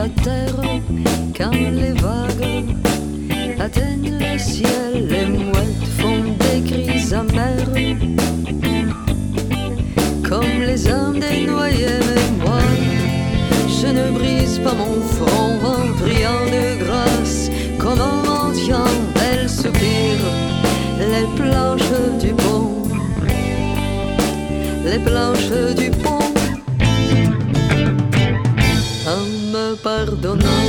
la terre quand les vagues atteignent le ciel, les mouettes font des cris amers comme les âmes des noyés. Mais moi, je ne brise pas mon front en priant de grâce. Comme un mendiant, elle soupire les planches du pont, les planches du pont. En me pardonnant,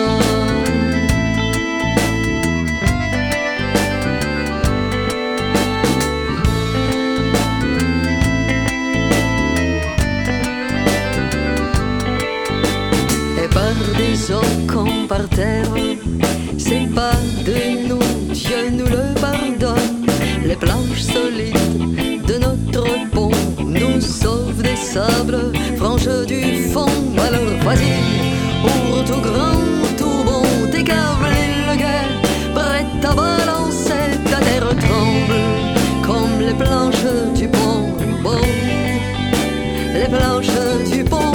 et par des ocons par terre, c'est pas de nous, Dieu nous le pardonne. Les planches solides de notre pont nous sauvent des sables, franges du fond. Alors vas-y, ouvre tout grand, tout bon, tes câbles et le guet, prête à balancer, ta terre tremble comme les planches du pont. Bon, les planches du pont,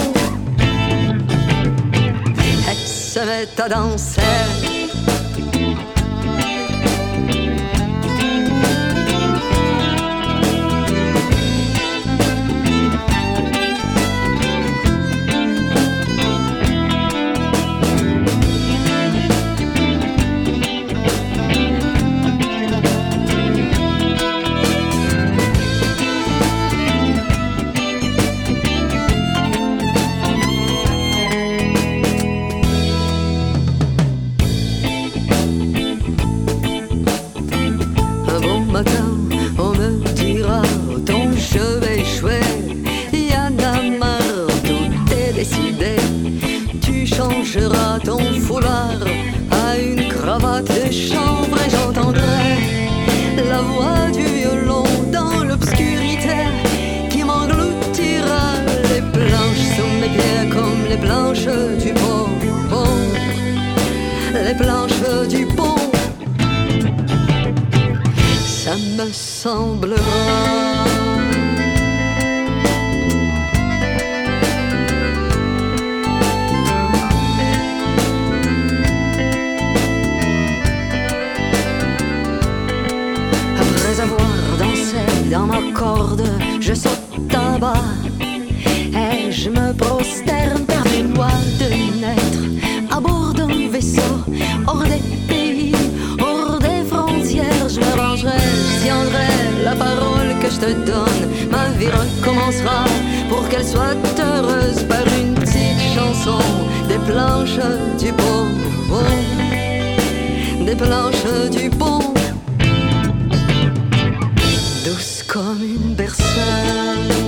elles se mettent à danser. On me dira, ton jeu échoué, y'en a marre, tout est décidé. Tu changeras ton foulard à une cravate de chanvre et j'entendrai la voix du violon dans l'obscurité qui m'engloutira. Les planches sous mes pieds comme les planches du pont, les planches du pont. Ça me semblera après avoir dansé dans ma corde, je saute à bas et je me prosterne. Permets-moi de naître à bord d'un vaisseau hors des pays, hors des frontières. Je m'arrangerai, je tiendrai la parole que je te donne. Ma vie recommencera pour qu'elle soit heureuse par une petite chanson. Des planches du pont, des planches du pont, douce comme une berceuse.